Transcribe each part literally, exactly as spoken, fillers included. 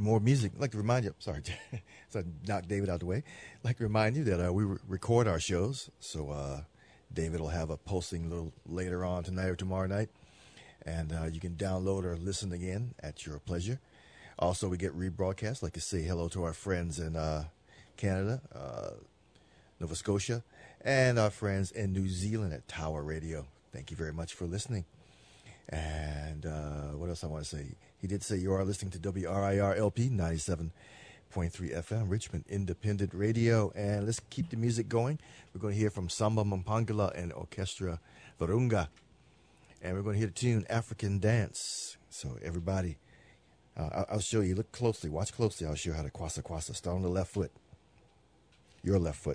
more music. I'd like to remind you, sorry, so knock David out the way. I'd like to remind you that uh, we re- record our shows. So uh, David will have a posting a little later on tonight or tomorrow night. And uh, you can download or listen again at your pleasure. Also, we get rebroadcast. I'd like to say hello to our friends in uh, Canada, uh, Nova Scotia, and our friends in New Zealand at Tower Radio. Thank you very much for listening. And uh, what else I want to say? He did say you are listening to W R I R L P ninety-seven point three F M, Richmond Independent Radio. And let's keep the music going. We're going to hear from Samba Mpangala and Orchestra Virunga. And we're going to hear the tune African Dance. So everybody, uh, I'll show you. Look closely. Watch closely. I'll show you how to kwasa kwasa. Start on the left foot. Your left foot.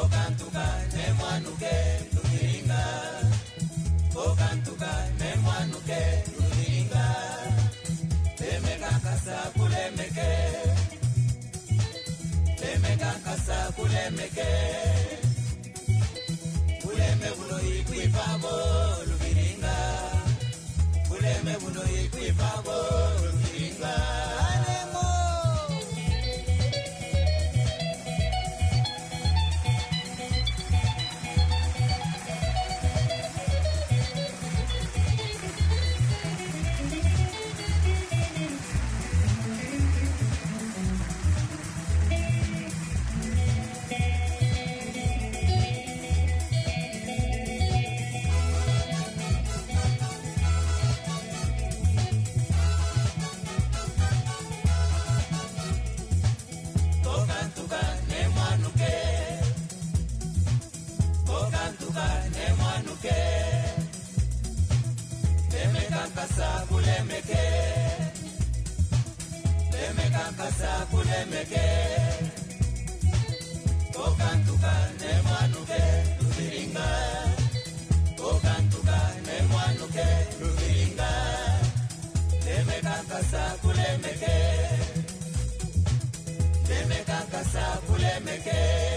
Okantuka nemwanuke lubiringa. Okantuka nemwanuke lubiringa. Lemeka kasa kulemeke. Lemeka kasa kulemeke. Kuleme buno ikwipabo lubiringa. Kuleme buno ikwipabo lubiringa. Kasa kulemeke, lemeka kasa kulemeke. Okantuka nemwanuke lubiringa. Okantuka nemwanuke lubiringa. Lemeka kasa kulemeke, lemeka kasa kulemeke.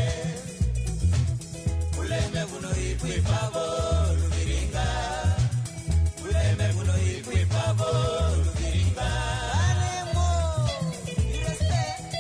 Kuleme buno ikwipabo lubiringa. Kuleme buno ikwipabo lubiringa. Anemo, ireste.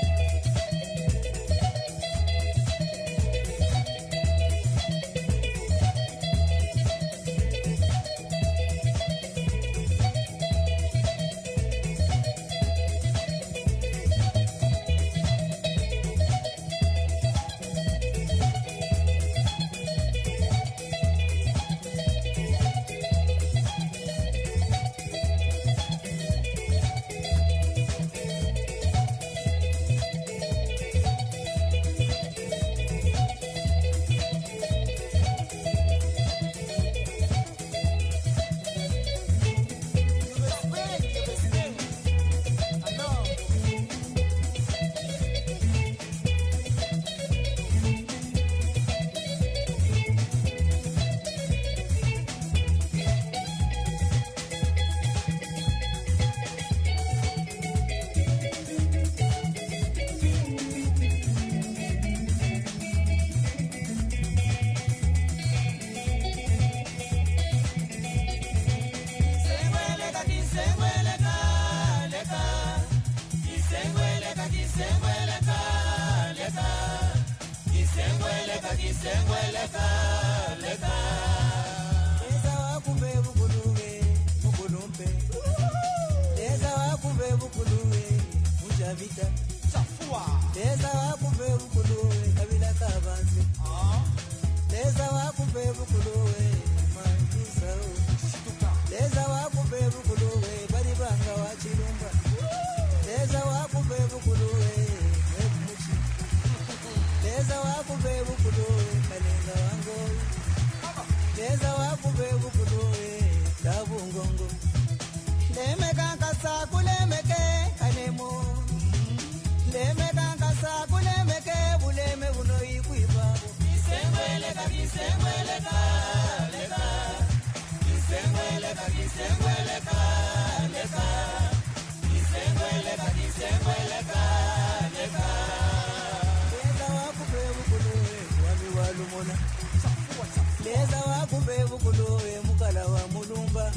Leza wakumbe bukuluwe mukala wa mulumba.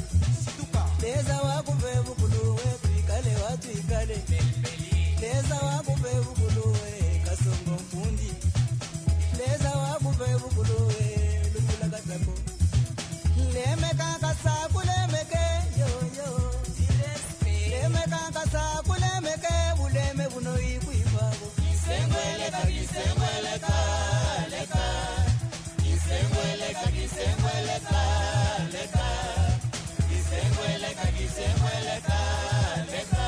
Leza wakumbe bukuluwe tuikale watu ikale. Leza wakumbe bukuluwe kasongo mfundi. Leza wakumbe bukuluwe lukula katako. Leme kankasa kulemeke yo yo. Leme kankasa kulemeke buleme buno ikuifago. Kisengweleka kisengweleka leka. Kisengweleka kisengweleka leka. Kisengweleka kisengweleka leka.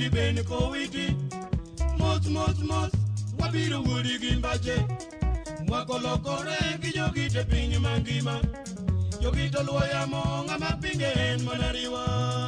wudi ben ko witi mos mos mos wabiro wudi gimbaje wakolokore gi jogi te piny mangima jogi to luoya mo ng'ama pinge en manariwa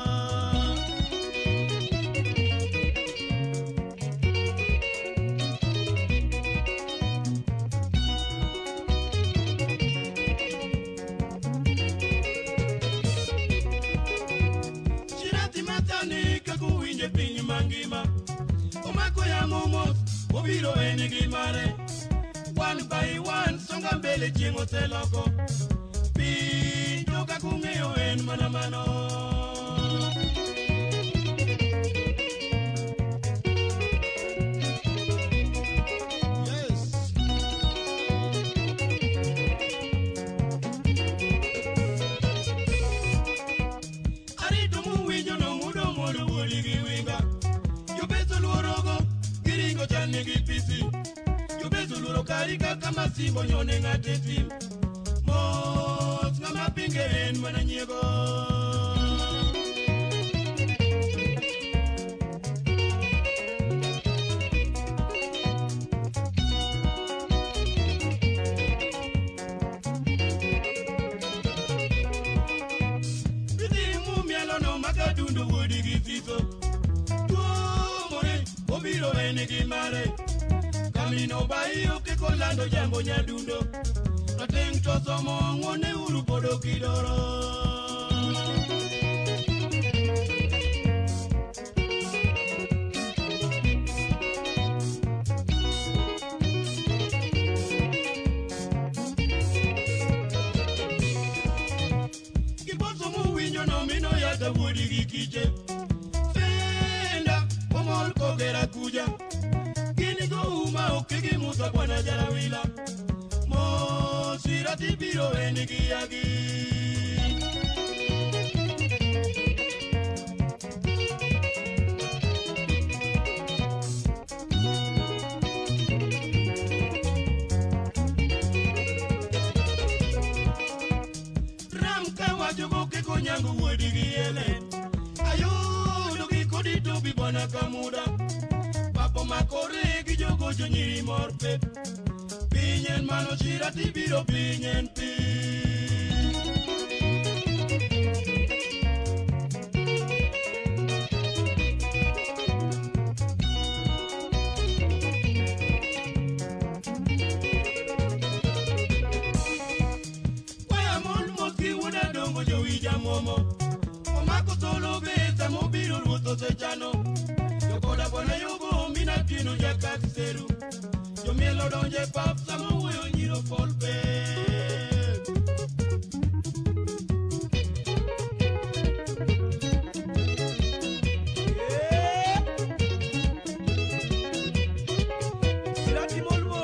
Shirati matani kakuwinje piny mangima omako ya momos obiro en gimare one by one songa mbele chieng' oseloko pinjo kakung'eyo en mana mano yes. Arito muwinjo no mudo modo woli gi winga jobeso luorogo giringo chane gi pisi Zuluro karika kama simbo nyone ngate tim Mos ngama pinge en mana nyego Biti mumialo no makadundo wodi gisiso Tuomore obiro ene gimare Kamino bayo ke kolando jambo nyadundo Nateng to somo ngone uru podo kidoro Kiboso mu winyo no mino yata wodi gikiche Fenda omol kogera kuja Okigi musa kwana jarawila Mo sirati biro enigi yagi Ramka wajogo keko nyangu wodigi ele Ayo dogi kodi tobi bwana kamuda Papo makore gi jogo jonyiri morpe Pinyen mano shirati biro pinyen pi Waya mon moski wuda dongo jo wija momo Omako solo besa mobiro ruoto sechano Yokoda bona yogo mina pino jakak seru Yo mielo donje pap samo uyo nyiro polpe Sirati molmo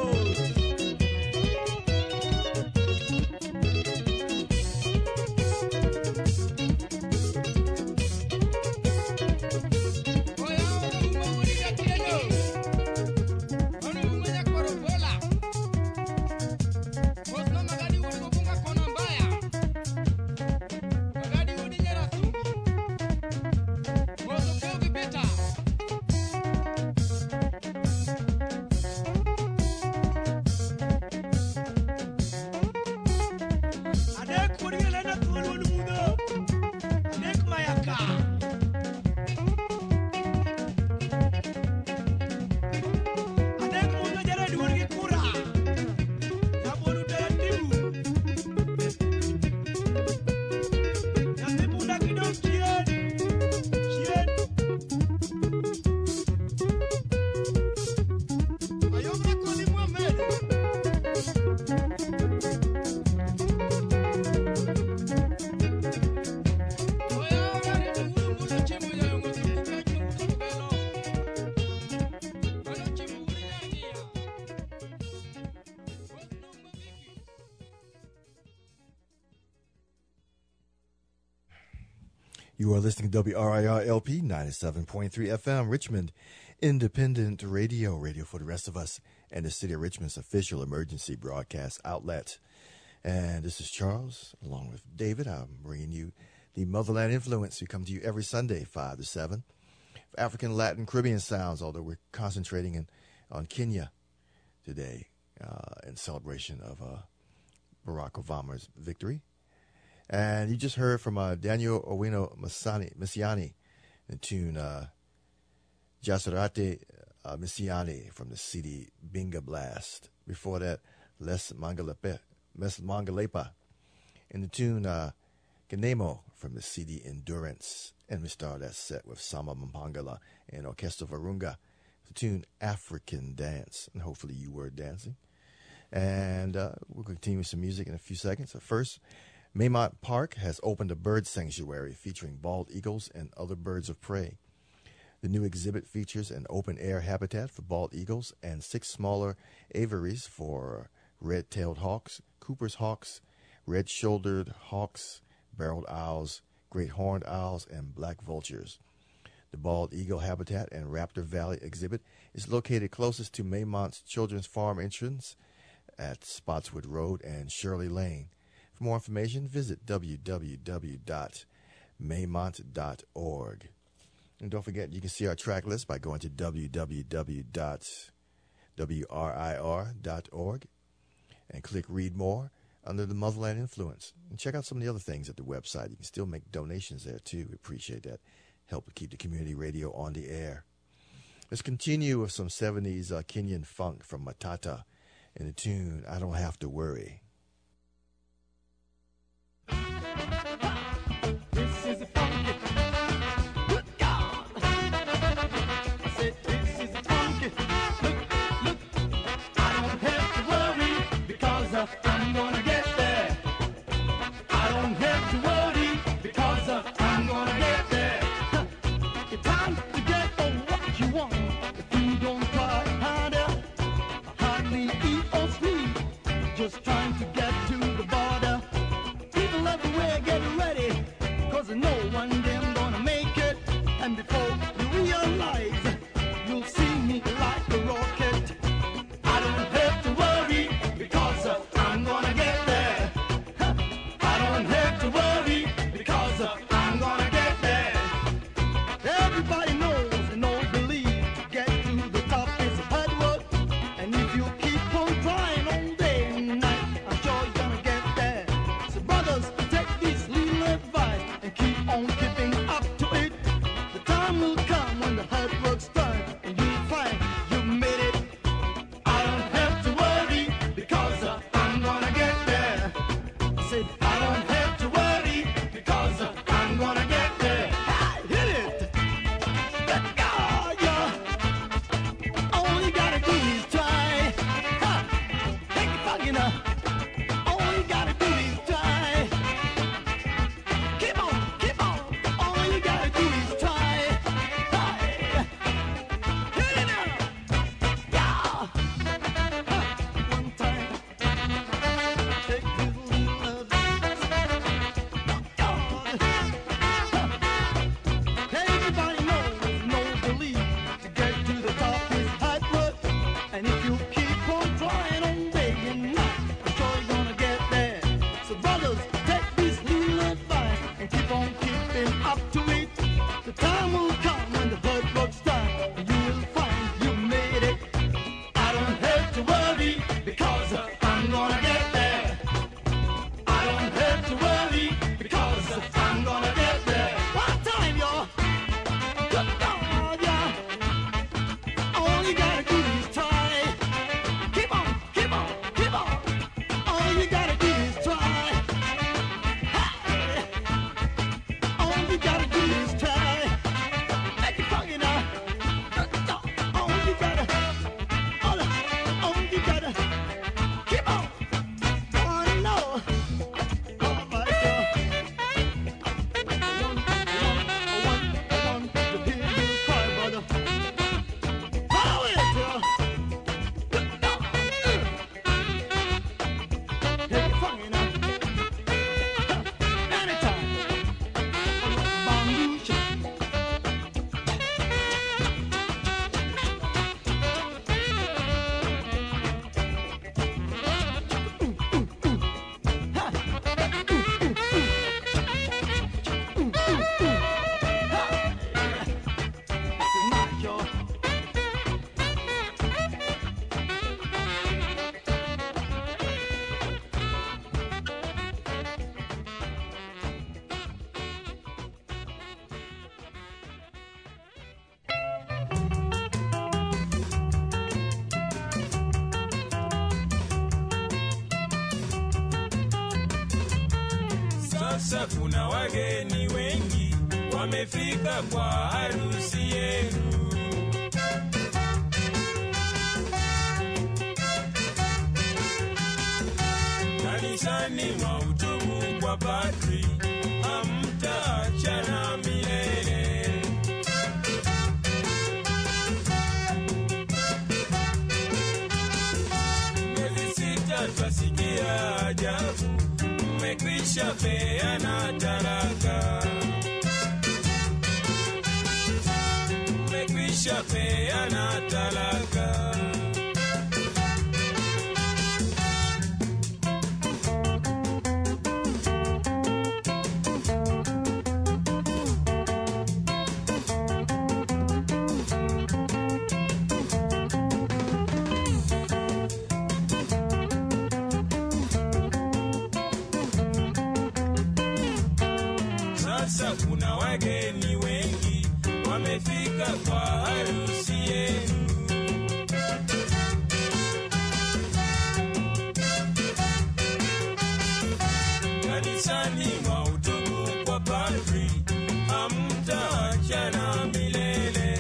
You are listening to W R I R L P ninety-seven point three F M, Richmond Independent Radio, radio for the rest of us, and the City of Richmond's official emergency broadcast outlet. And this is Charles, along with David. I'm bringing you the Motherland Influence. We come to you every Sunday, five to seven, African, Latin, Caribbean sounds, although we're concentrating in, on Kenya today uh, in celebration of uh, Barack Obama's victory. And you just heard from uh, Daniel Owino Masani, Misiani, the tune uh, Jasarate uh, Misiani from the C D Binga Blast. Before that, Les Mangalepa, Les Mangalepa in the tune uh, Ganemo from the C D Endurance. And we started that set with Sama Mpangala and Orchestra Virunga, the tune African Dance. And hopefully you were dancing. And uh, we'll continue with some music in a few seconds. But first, Maymont Park has opened a bird sanctuary featuring bald eagles and other birds of prey. The new exhibit features an open-air habitat for bald eagles and six smaller aviaries for red-tailed hawks, Cooper's hawks, red-shouldered hawks, barreled owls, great horned owls, and black vultures. The Bald Eagle Habitat and Raptor Valley exhibit is located closest to Maymont's Children's Farm entrance at Spotswood Road and Shirley Lane. For more information, visit w w w dot maymont dot org. And don't forget, you can see our track list by going to w w w dot wir dot org and click Read More under the Motherland Influence. And check out some of the other things at the website. You can still make donations there, too. We appreciate that. Help to keep the community radio on the air. Let's continue with some seventies uh, Kenyan funk from Matata in the tune I Don't Have to Worry. This is a funky, good God. I said this is a funky, look, look. I don't have to worry because uh, I'm gonna get there. I don't have to worry because uh, I'm gonna get there. Huh. It's time to get on what you want. If you don't try harder, hardly eat or sleep, just trying to get to the border. People everywhere get ready, cause no one them gonna make it. And before you realize, you'll see me like a rocket. I don't have to worry because uh, I'm gonna get there. Huh. I don't have to worry because uh, I'm gonna get there. Everybody knows and knows believe to get to the top is hard work. And if you keep on trying all day and night, Sasa kuna wageni wengi wamefika kwa harusi yenu. Kanisani mwahutubu kwa padri, hamtaachana milele. Miezi sita twasikia ajabu, mmekwisha peana talaka. Mmekwisha peana talaka. Sasa kuna wageni wengi wamefika kwa harusi yenu. Kanisani mwahutubu kwa padri, hamtaachana milele.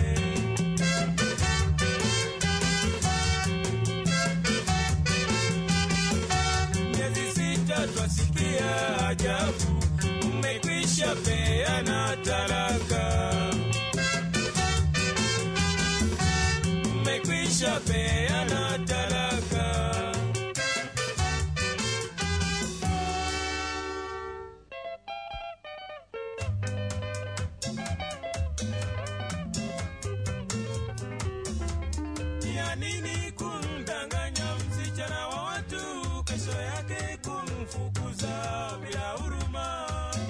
Miezi sita twasikia ajabu, mmekwisha peana talaka. Mmekwisha peana talaka. Ya nini kumdanganya msichana wa watu, kesho yake kumfukuza bila huruma?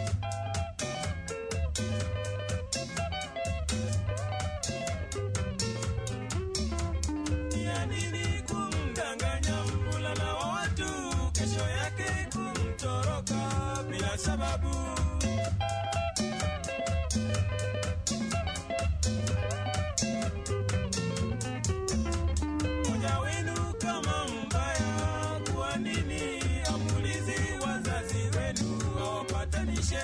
Ya nini kumdanganya mvulana wa watu, kesho yake kumtoroka bila sababu? Moja wenu kama mbaya, kwa nini amulizi wazazi wenu wawapatanishe?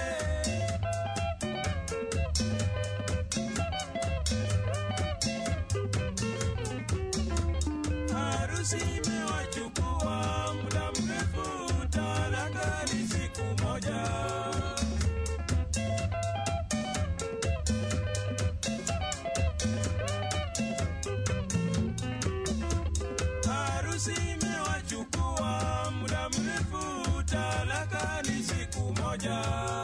Harusi imewachukua muda mrefu, talaka ni siku moja. Harusi imewachukua muda mrefu, talaka ni siku moja.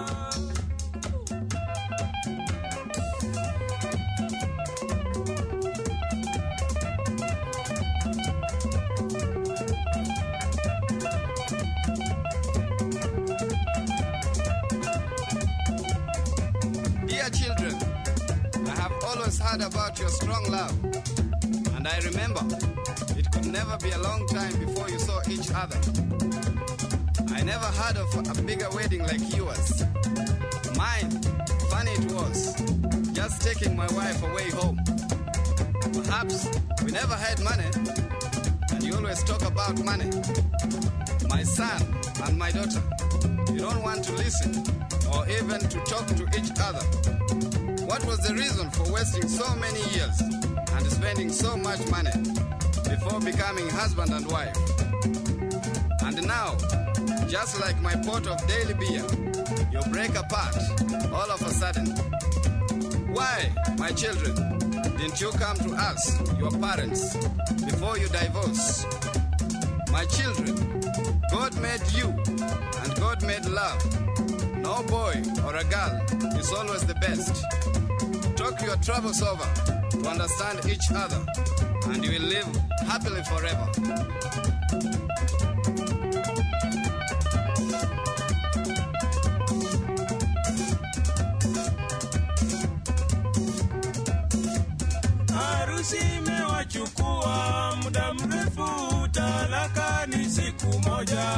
Dear children, I have always heard about your strong love. And I remember, it could never be a long time before you saw each other. I never heard of a bigger wedding like yours. Mine, funny it was, just taking my wife away home. Perhaps we never had money, and you always talk about money. My son and my daughter, you don't want to listen or even to talk to each other. What was the reason for wasting so many years and spending so much money before becoming husband and wife? And now, just like my pot of daily beer, you break apart all of a sudden. Why, my children, didn't you come to us, your parents, before you divorce? My children, God made you and God made love. No boy or a girl is always the best. Talk your troubles over to understand each other, and you will live happily forever. Harusi imewachukua muda mrefu, talaka ni siku moja.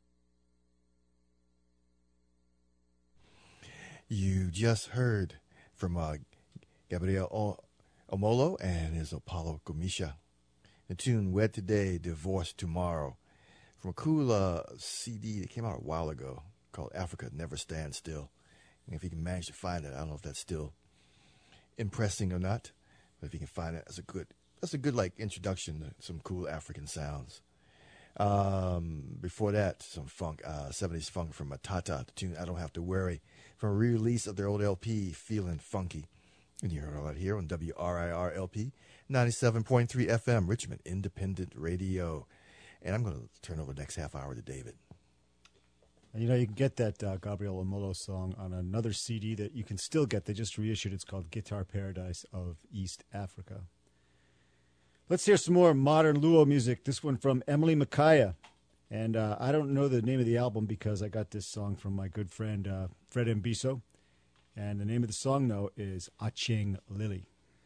You just heard from uh, Gabriel o- Omolo and his Apollo Gomisha. The tune Wed Today, Divorced Tomorrow, from a cool uh, C D that came out a while ago called Africa Never Stands Still. And if you can manage to find it, I don't know if that's still impressing or not, but if you can find it, that's a good, that's a good like introduction to some cool African sounds. Um, before that, some funk, uh, seventies funk from Matata, the tune I Don't Have to Worry, from a re-release of their old L P, Feeling Funky. And you heard all that here on W R I R L P, ninety-seven point three F M, Richmond Independent Radio. And I'm going to turn over the next half hour to David. And you know, you can get that uh, Gabriel Omolo song on another C D that you can still get. They just reissued. It's called Guitar Paradise of East Africa. Let's hear some more modern Luo music. This one from Emily Makaya. And uh, I don't know the name of the album because I got this song from my good friend uh, Fred Mbiso. And the name of the song, though, is Aching Lily.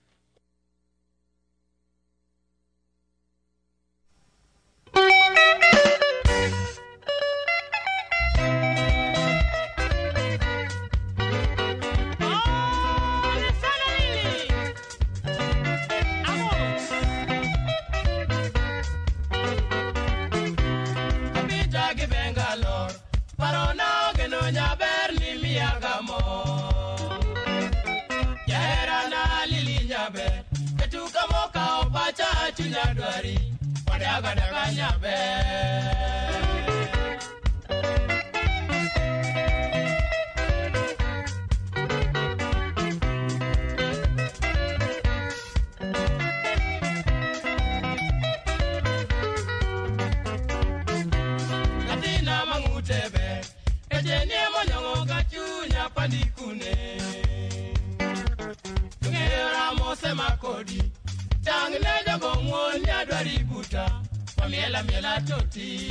Chunyadwari, wadaga daga nyabe. Katina mangutebe, ejeni monyongo gachunya pandikune. Tungera mose makodi. Tangle jago mwoni adwari buta Pamiela miela toti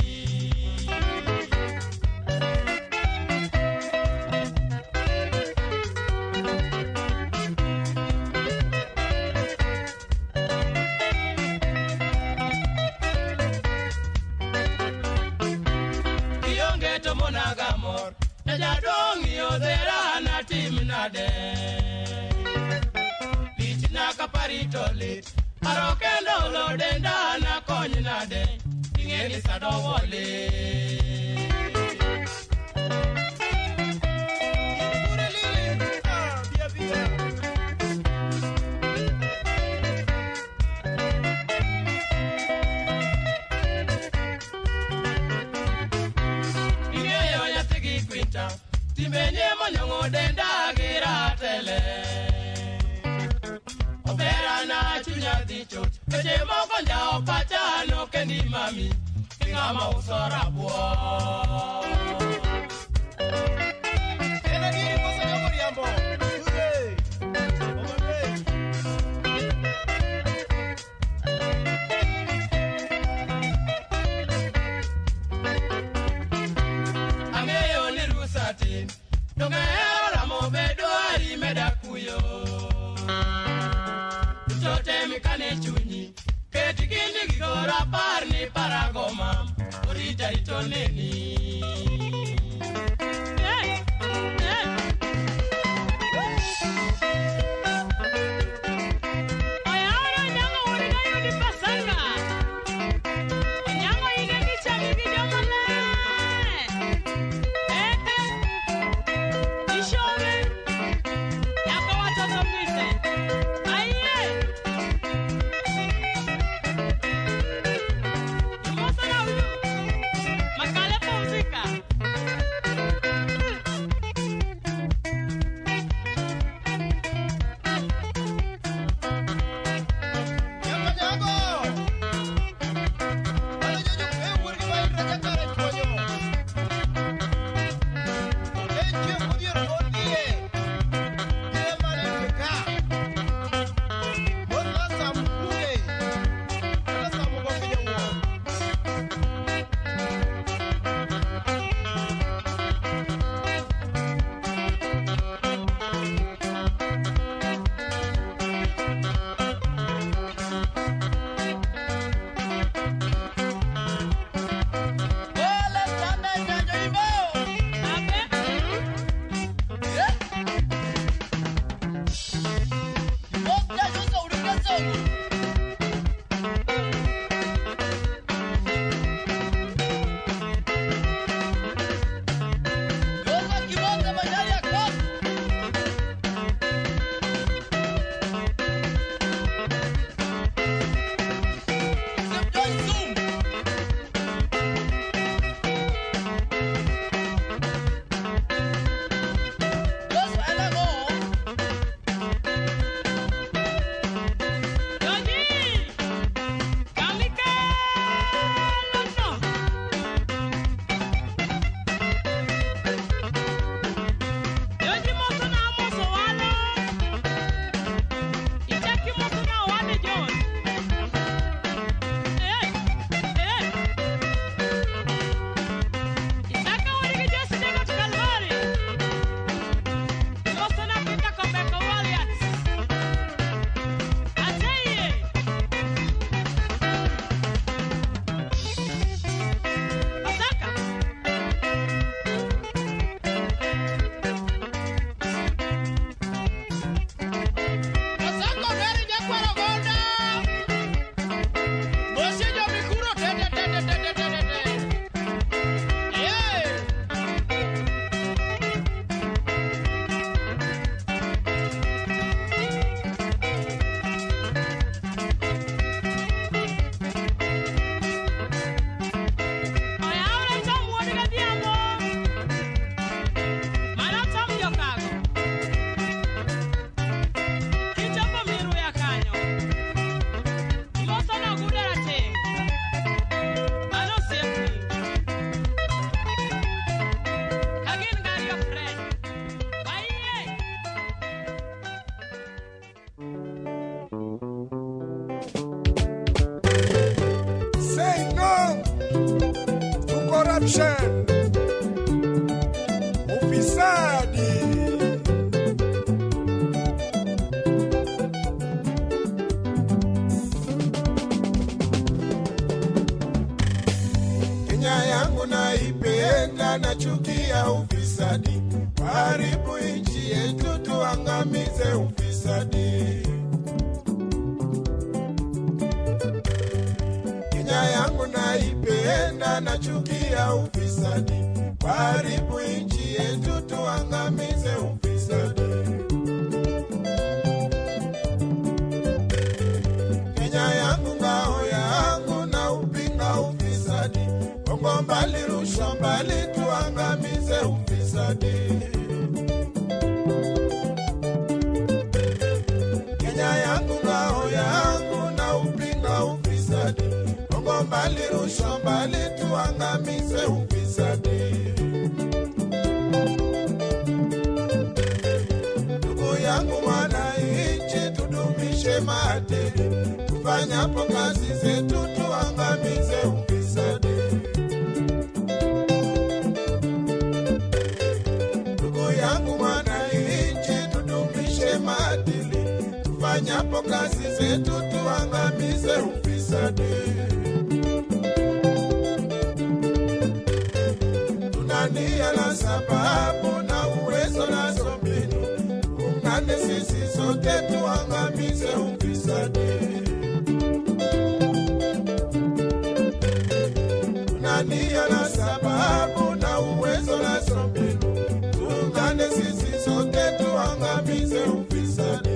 Kionge tomo nagamor Najadongi odhera na timnade Lichina kaparito lit Arokendo lo denda na konyi nade Ingeni sado wole Ingure lili Ah, bia bia Ingeyo ya tigi kwinta Timenye monyongo denda gira tele Opera na chunya dichot Keje moko njao pachano kendi mami Ingama usora buo Ena giri posa nyamuri ambo Uze Omame Angeyo ni rusati Donge era mo bedo ari medakuyo Totemi kane chunyi Keti kini gigora parni paragoma Orita itoneni Hey! Hey! Ayara nyango wariga yudi pasanga Nyango ine kicha migido male Eh eh Ishove Yako watoto mise Aye Makale pumzika nachukia ufisadi, haribu nchi yetu tuangamize ufisadi. Kenya yangu naipenda, nachukia ufisadi, haribu nchi yetu tuangamize ufisadi. Kenya yangu ngao yangu na upinga ufisadi, Kongo mbali rushwa mbali tuangamize ufisadi. Kenya yangu ngao yangu na upinga ufisadi, Kongo mbali rushwa mbali tuangamize ufisadi. Ndugu yangu wananchi, tudumishe maadili, tufanyapo kazi zetu tuangamize ufisadi. Ndugu yangu wananchi, tudumishe maadili, tufanyapo kazi zetu tuangamize ufisadi. Tuna nia na sababu na uwezo na mbinu, tuungane sisi sote tuangamize ufisadi. Tuna nia na sababu na uwezo na mbinu, tuungane sisi sote tuangamize ufisadi.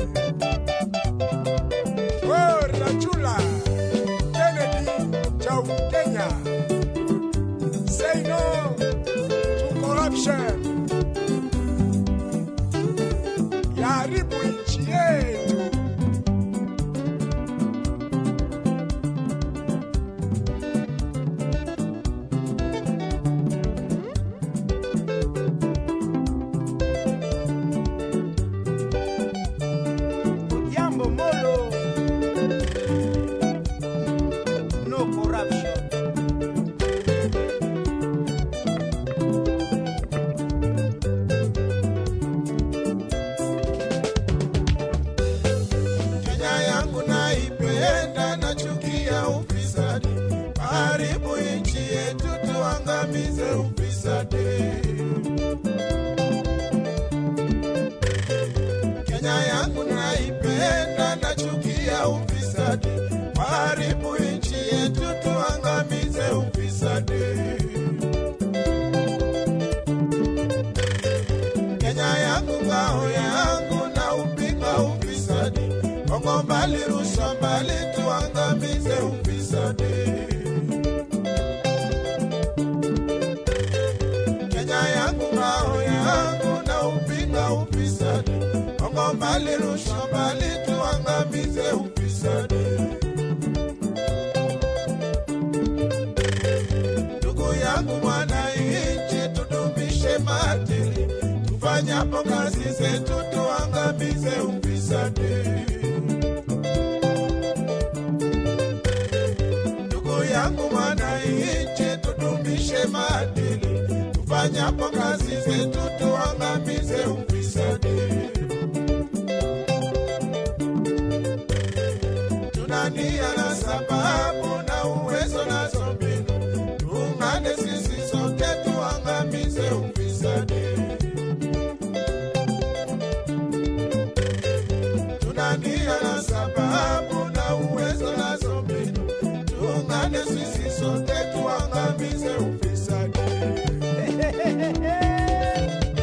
Oh, Rachula Kennedy Chau Kenya, say no to corruption. Yaribu nchi yetu. Jambo Molo, no corruption. Kenya yangu naipenda, nachukia ufisadi, haribu nchi yetu tuangamize ufisadi. Kenya yangu naipenda, nachukia ufisadi, haribu nchi yetu tuangamize ufisadi. Kenya yangu ngao yangu na upinga ufisadi, Kongo mbali rushwa mbali tuangamize ufisadi. Kenya yangu ngao yangu na upinga ufisadi, Kongo mbali rushwa mbali tuangamize ufisadi. Ndugu yangu mwananchi, tudumishe maadili, tufanyapo kazi zetu tuangamize ufisadi. Ndugu yangu mwananchi, tudumishe maadili, tufanyapo kazi zetu tuangamize ufisadi. Tuna nia na sababu na uwezo na mbinu, tuungane sisi sote tuangamize ufisadi. Tuna nia na sababu na uwezo na mbinu, tuungane sisi sote tuangamize ufisadi.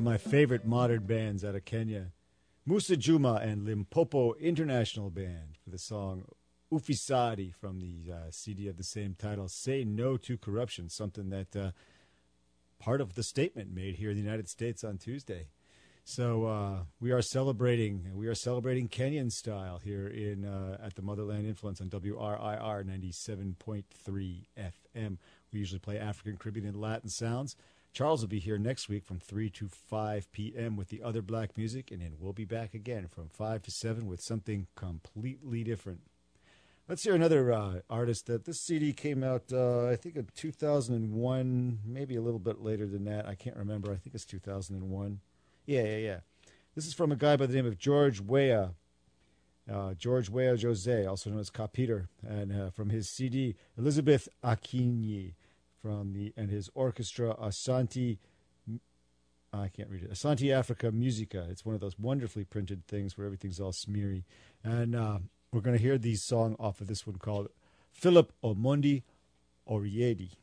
of my favorite modern bands out of Kenya, Musa Juma and Limpopo International Band, for the song Ufisadi from the uh, C D of the same title, Say No to Corruption, something that uh, part of the statement made here in the United States on Tuesday. So uh, we are celebrating, we are celebrating Kenyan style here in uh, at the Motherland Influence on W R I R ninety-seven point three F M. We usually play African, Caribbean, and Latin sounds. Charles will be here next week from three to five p.m. with the other black music, and then we'll be back again from five to seven with something completely different. Let's hear another uh, artist. That this C D came out, uh, I think, in two thousand one, maybe a little bit later than that. I can't remember. I think it's two thousand one. Yeah, yeah, yeah. This is from a guy by the name of George Weah. Uh, George Weah Jose, also known as Kapiter, and uh, from his C D, Elizabeth Akinyi, from the and his orchestra, Asante, I can't read it, Asante Africa Musica. It's one of those wonderfully printed things where everything's all smeary. And uh, we're going to hear the song off of this one called Philip Omondi Oriedi.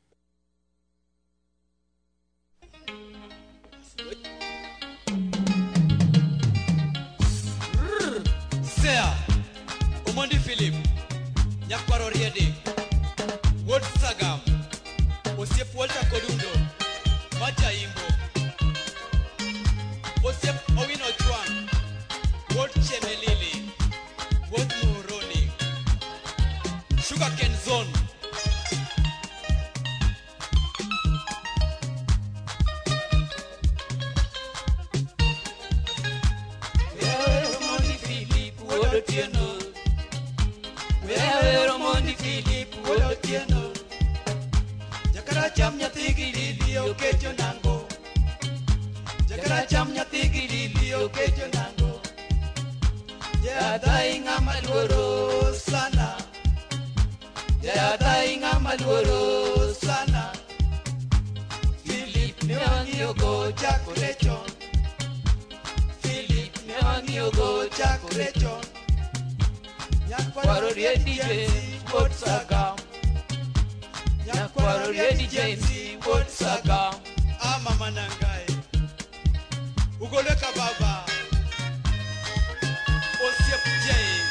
Sea, Omondi Philip, Nyakwaro Riedi, Wood Sagam, Osiep Walter Kodundo, Maja Imbo, Osiep Owino Chuan, Wood Chemelili, Wood Muroni, Sugarcane Zone. Tieno, wewe Romondi Philip wodo tieno, jakara cham nyatigi lilio kejo nango, jakara cham nyatigi lilio kejo nango, jada inga maluoro sana, jada inga maluoro sana, Philip ne wangio go jako lechon, Philip ne wangio go jako lechon. Nyakwaro Riedi James Wood Sagam, Nyakwaro Riedi James Wood Sagam, Ama Manangai, Ugoleka Baba, Osiep James,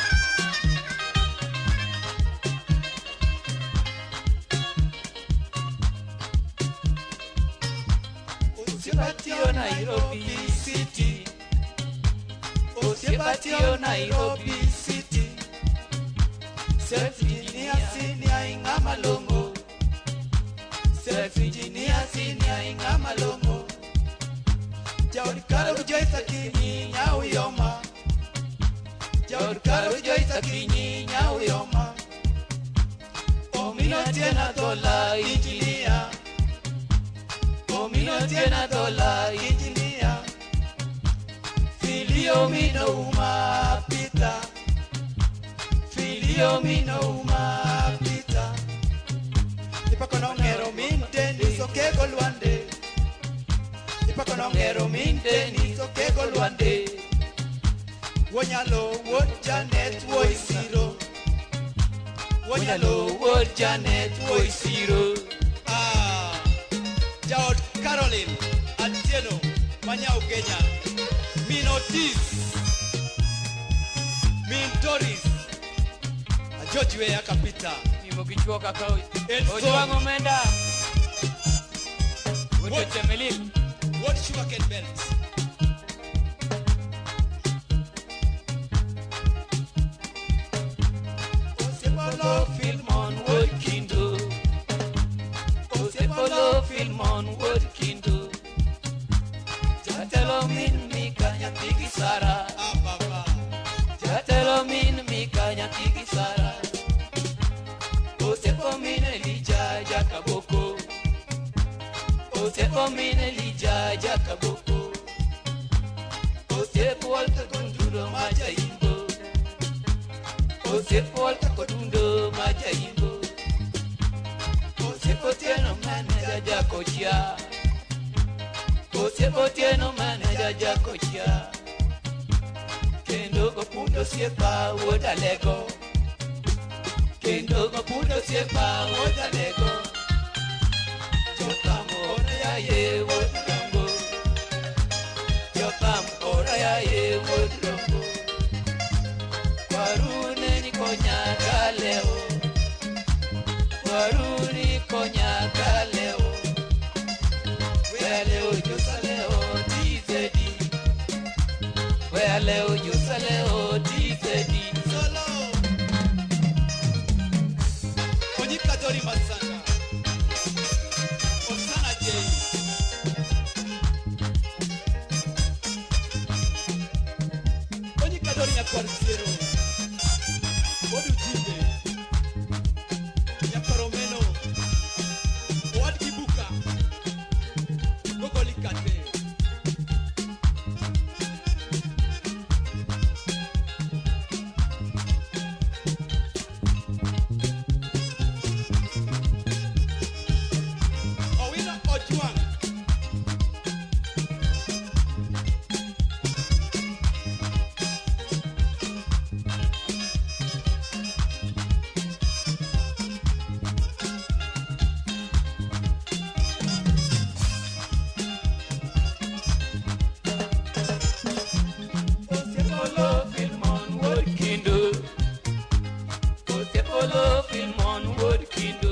Osiepatio Nairobi City, Osiepatio Nairobi City. Self engineer senior inga malongo, self engineer senior inga malongo. Jauri karo joisa kini nyau yoma, jauri karo joisa kini nyau yoma. Omino tiena dola engineer, omino tiena dola engineer. Filio mino uma pita. Yo mi no uma pita, ipa kono ngero minte ni soke golwande, ipa kono ngero minte ni soke golwande. Wonyalo wod Janet woy siro, wonyalo wod Janet woy siro. Ah, Jaod Caroline Atieno Manyao Kenya, Minotis, Mintoris. George Weah Kapita Mimo kichwa kakao Ojo wangu menda Wote Chemelil What Sugarcane Belt Osepolo film on Wood Kindle Osepolo film on Wood Kindle Jatelo min mikanya tiki sara Jatelo min mikanya tiki sara Osepo mine lija jakaboko, Osepo mine lija jakaboko, Osepo walta kondundo maja imbo, Osepo walta kondundo maja imbo, Osepo tieno manaja jakochia, Osepo tieno manaja jakochia, Kendo kopundo siepa woda lego. Kendo mapuno siepa woda lego, Chotamo ona ya ye woda longo, Waruni konya kaleo Weleo jusaleo D Z D Weleo jusaleo D Z D Solo Onyika dori masana Osana J Onyika dori ya kwartiero Bodu jinde Yaparomeno Oad Kibuka Gogolikate Owina Ojuang Osepolo Filmon Woodkindo Osepolo Filmon Woodkindo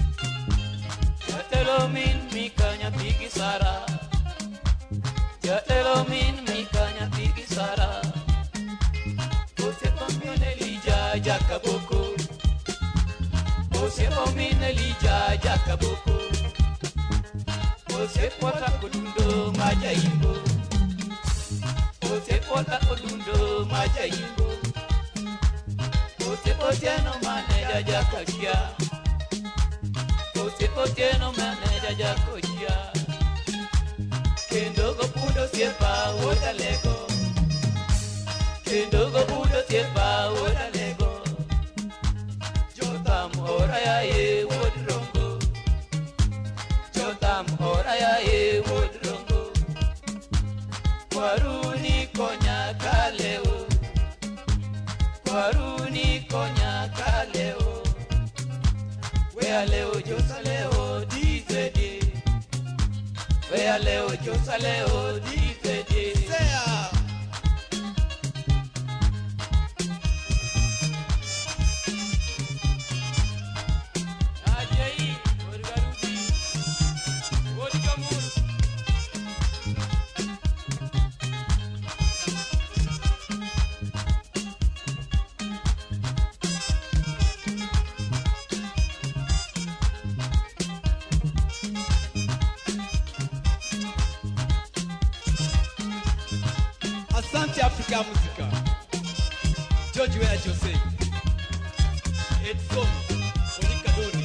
Jatelo min mikanya pigi sara Jatelo min mikanya pigi sara Osepamion Elija Jakaboko Osepamion Elija Jakaboko Osepota Kulundo Majaimbo Osepota Kulundo Majaimbo Osepotiano maneja jakakia Osepotiano maneja jakokia Kendo go pudo siepa woda lego Kendo go pudo siepa woda lego Jotam ora ya ye wodrongo Jotam ora ya ye wodrongo Waruni konya kaleo Waruni konya kaleo Wea leo josa leo D Z D Wea leo josa leo D Z D Sea Ajay Wargaruti Wodkamur Asante Africa Musica George Weah Jose Edson Onika Doni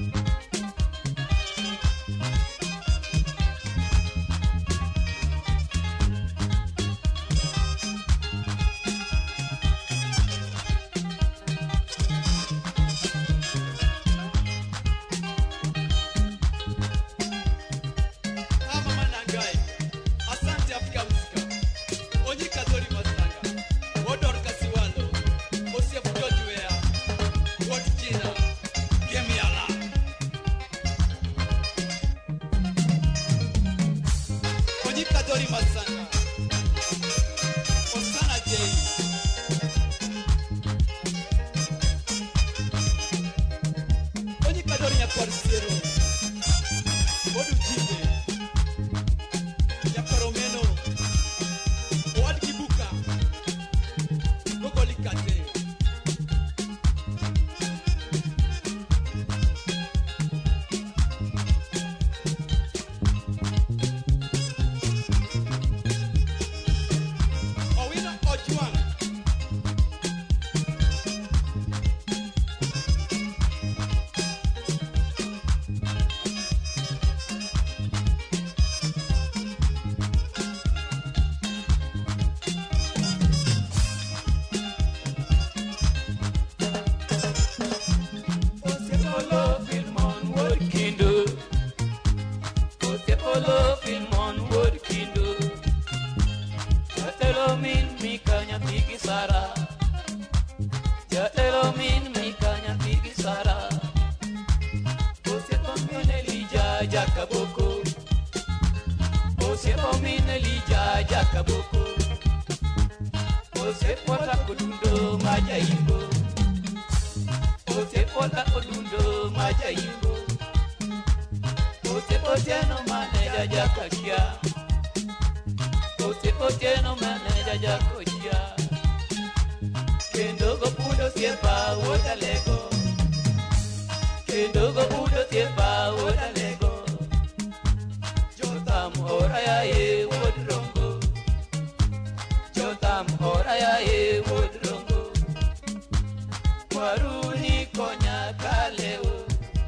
Ama Manangai Asante Africa Musica Onyika Dori Masanga Wodor Kasiwalo Osef George Weah Wod Gina Gemi Ala Onyika Dori Masanga Osana J Onyika Dori Nyakwarisiero Wodu Jinde Yaparomeno Oad Kibuka Gogolikate Owina Ojuang Osepolo Filmon Woodkindo Osepolo Filmon Woodkindo Jatelo min mikanya pigi sara Jatelo min mikanya pigi sara Osepamion Elija Jakaboko Osepamion Elija Jakaboko Osepota Kulundo Majaimbo Osep pola odundo majayingo Ote ote no maneja jakakia Ote ote no maneja jakokia Kendo go pudo siepa wota lego Kendo go pudo siepa wota lego Jotam ora ya e wodrongo Jotam ora ya e wodrongo Waruni konya kaleo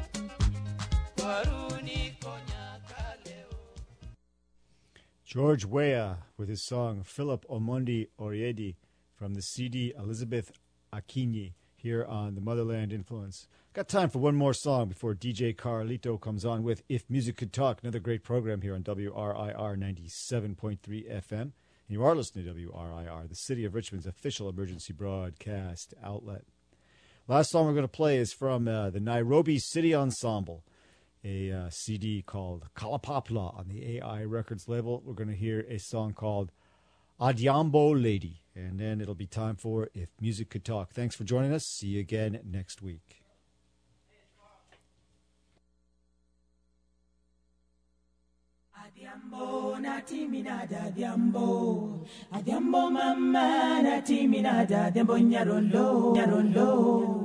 Waruni konya kaleo George Weah with his song Philip Omondi Oriedi from the C D Elizabeth Akinyi here on the Motherland Influence. Got time for one more song before D J Carlito comes on with If Music Could Talk, another great program here on W R I R ninety-seven point three F M. And you are listening to W R I R, the City of Richmond's official emergency broadcast outlet. Last song we're going to play is from uh, the Nairobi City Ensemble, a uh, C D called Kalapapla on the A I Records label. We're going to hear a song called Adhiambo Lady, and then it'll be time for If Music Could Talk. Thanks for joining us. See you again next week. Adhiambo nati minada adhiambo Adhiambo mama nati minada adhiambo nyarolo nyarolo